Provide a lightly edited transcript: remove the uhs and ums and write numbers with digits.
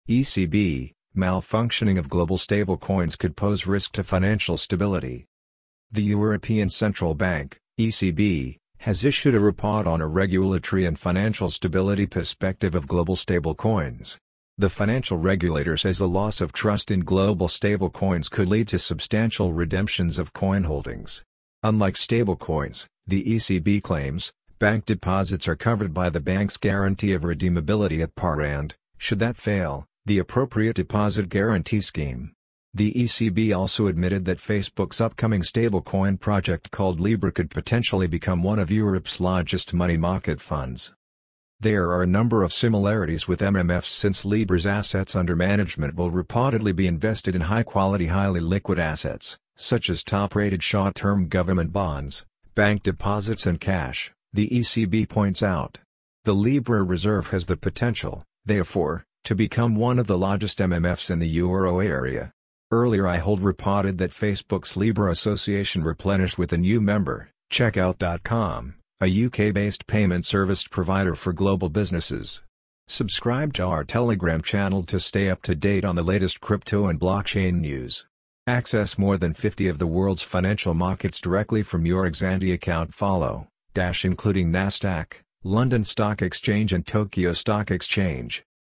ECB, malfunctioning of global stablecoins could pose risk to financial stability. The European Central Bank, ECB, has issued a report on a regulatory and financial stability perspective of global stablecoins. The financial regulator says a loss of trust in global stablecoins could lead to substantial redemptions of coin holdings. Unlike stablecoins, the ECB claims, bank deposits are covered by the bank's guarantee of redeemability at par and, should that fail, the appropriate deposit guarantee scheme. The ECB also admitted that Facebook's upcoming stablecoin project called Libra could potentially become one of Europe's largest money market funds. There are a number of similarities with MMFs since Libra's assets under management will reportedly be invested in high-quality highly liquid assets, such as top-rated short-term government bonds, bank deposits and cash, the ECB points out. The Libra reserve has the potential, therefore, to become one of the largest MMFs in the euro area. Earlier iHold reported that Facebook's Libra association replenished with a new member, Checkout.com, a UK-based payment service provider for global businesses. Subscribe to our Telegram channel to stay up to date on the latest crypto and blockchain news. Access more than 50 of the world's financial markets directly from your Xandy account including Nasdaq, London Stock Exchange and Tokyo Stock Exchange.